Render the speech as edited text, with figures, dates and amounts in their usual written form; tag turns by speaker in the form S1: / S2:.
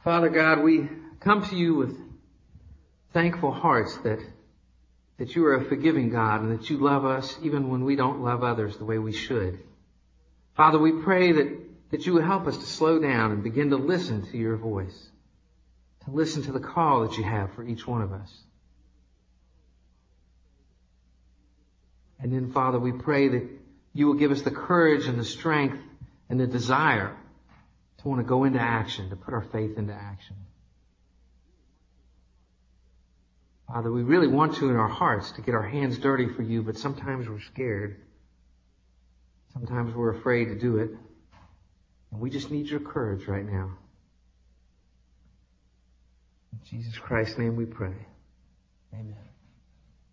S1: Father God, we come to you with thankful hearts that you are a forgiving God and that you love us even when we don't love others the way we should. Father, we pray that you would help us to slow down and begin to listen to your voice, to listen to the call that you have for each one of us. And then, Father, we pray that you will give us the courage and the strength and the desire to want to go into action, to put our faith into action. Father, we really want to in our hearts to get our hands dirty for you, but sometimes we're scared. Sometimes we're afraid to do it. And we just need your courage right now. In Jesus Christ's name we pray. Amen.